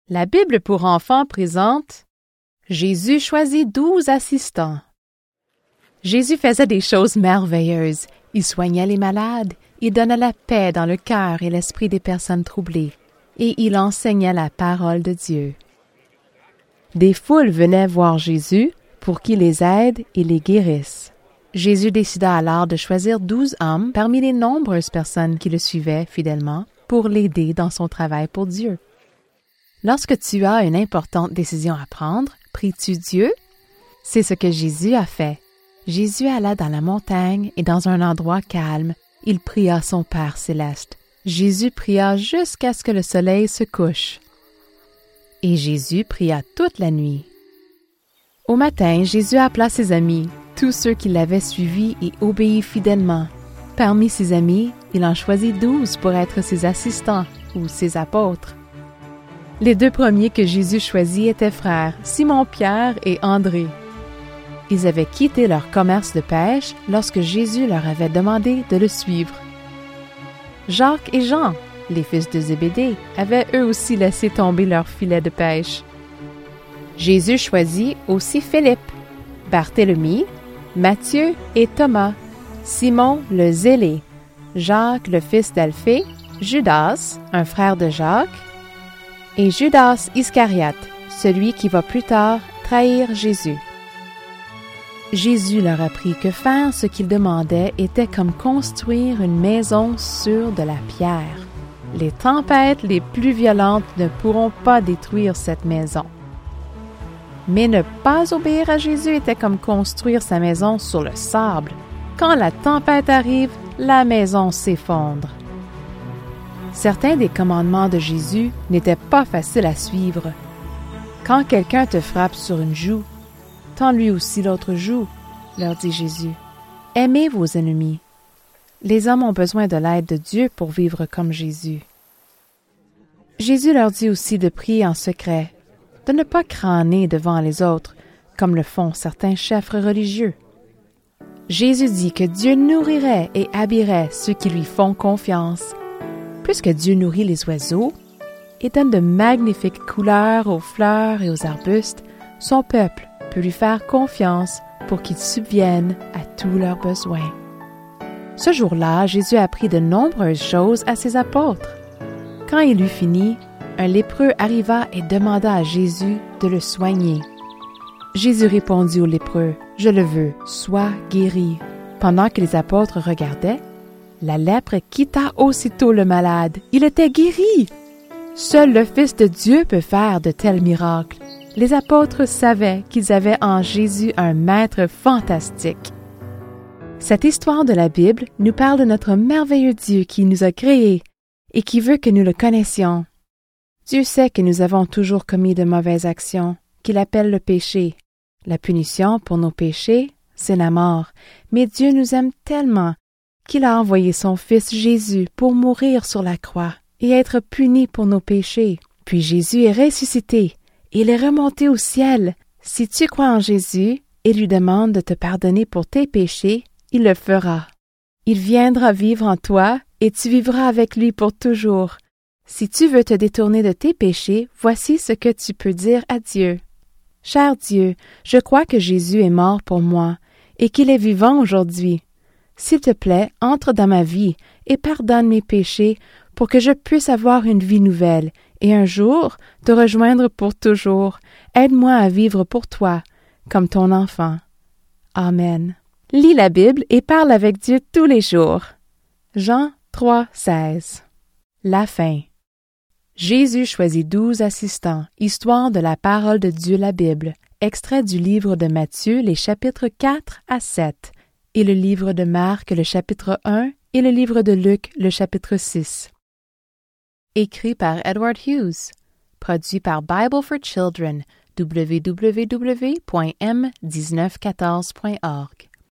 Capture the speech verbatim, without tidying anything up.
La Bible pour enfants présente Jésus choisit douze assistants. Jésus faisait des choses merveilleuses. Il soignait les malades, il donnait la paix dans le cœur et l'esprit des personnes troublées, et il enseignait la parole de Dieu. Des foules venaient voir Jésus pour qu'il les aide et les guérisse. Jésus décida alors de choisir douze hommes parmi les nombreuses personnes qui le suivaient fidèlement pour l'aider dans son travail pour Dieu. Lorsque tu as une importante décision à prendre, pries-tu Dieu? C'est ce que Jésus a fait. Jésus alla dans la montagne et dans un endroit calme, il pria son Père céleste. Jésus pria jusqu'à ce que le soleil se couche. Et Jésus pria toute la nuit. Au matin, Jésus appela ses amis, tous ceux qui l'avaient suivi et obéi fidèlement. Parmi ses amis, il en choisit douze pour être ses assistants ou ses apôtres. Les deux premiers que Jésus choisit étaient frères, Simon-Pierre et André. Ils avaient quitté leur commerce de pêche lorsque Jésus leur avait demandé de le suivre. Jacques et Jean, les fils de Zébédée, avaient eux aussi laissé tomber leur filet de pêche. Jésus choisit aussi Philippe, Barthélemy, Matthieu et Thomas, Simon le Zélé, Jacques le fils d'Alphée, Judas, un frère de Jacques, et Judas Iscariote, celui qui va plus tard trahir Jésus. Jésus leur apprit que faire ce qu'ils demandaient était comme construire une maison sur de la pierre. Les tempêtes les plus violentes ne pourront pas détruire cette maison. Mais ne pas obéir à Jésus était comme construire sa maison sur le sable. Quand la tempête arrive, la maison s'effondre. Certains des commandements de Jésus n'étaient pas faciles à suivre. Quand quelqu'un te frappe sur une joue, tends lui aussi l'autre joue, leur dit Jésus. Aimez vos ennemis. Les hommes ont besoin de l'aide de Dieu pour vivre comme Jésus. Jésus leur dit aussi de prier en secret, de ne pas crâner devant les autres, comme le font certains chefs religieux. Jésus dit que Dieu nourrirait et habillerait ceux qui lui font confiance. Puisque Dieu nourrit les oiseaux et donne de magnifiques couleurs aux fleurs et aux arbustes, son peuple peut lui faire confiance pour qu'il subvienne à tous leurs besoins. Ce jour-là, Jésus apprit de nombreuses choses à ses apôtres. Quand il eut fini, un lépreux arriva et demanda à Jésus de le soigner. Jésus répondit au lépreux, « Je le veux, sois guéri. » Pendant que les apôtres regardaient, la lèpre quitta aussitôt le malade. Il était guéri. Seul le Fils de Dieu peut faire de tels miracles. Les apôtres savaient qu'ils avaient en Jésus un maître fantastique. Cette histoire de la Bible nous parle de notre merveilleux Dieu qui nous a créés et qui veut que nous le connaissions. Dieu sait que nous avons toujours commis de mauvaises actions, qu'il appelle le péché. La punition pour nos péchés, c'est la mort. Mais Dieu nous aime tellement qu'il a envoyé son Fils Jésus pour mourir sur la croix et être puni pour nos péchés. Puis Jésus est ressuscité et il est remonté au ciel. Si tu crois en Jésus et lui demandes de te pardonner pour tes péchés, il le fera. Il viendra vivre en toi et tu vivras avec lui pour toujours. Si tu veux te détourner de tes péchés, voici ce que tu peux dire à Dieu. Cher Dieu, je crois que Jésus est mort pour moi et qu'il est vivant aujourd'hui. S'il te plaît, entre dans ma vie et pardonne mes péchés pour que je puisse avoir une vie nouvelle et un jour te rejoindre pour toujours. Aide-moi à vivre pour toi, comme ton enfant. Amen. Lis la Bible et parle avec Dieu tous les jours. Jean trois, seize. La fin. Jésus choisit douze assistants, histoire de la parole de Dieu la Bible, extrait du livre de Matthieu, les chapitres quatre à sept. Et le livre de Marc, le chapitre un, et le livre de Luc, le chapitre six. Écrit par Edward Hughes. Produit par Bible for Children, w w w point m mille neuf cent quatorze point org.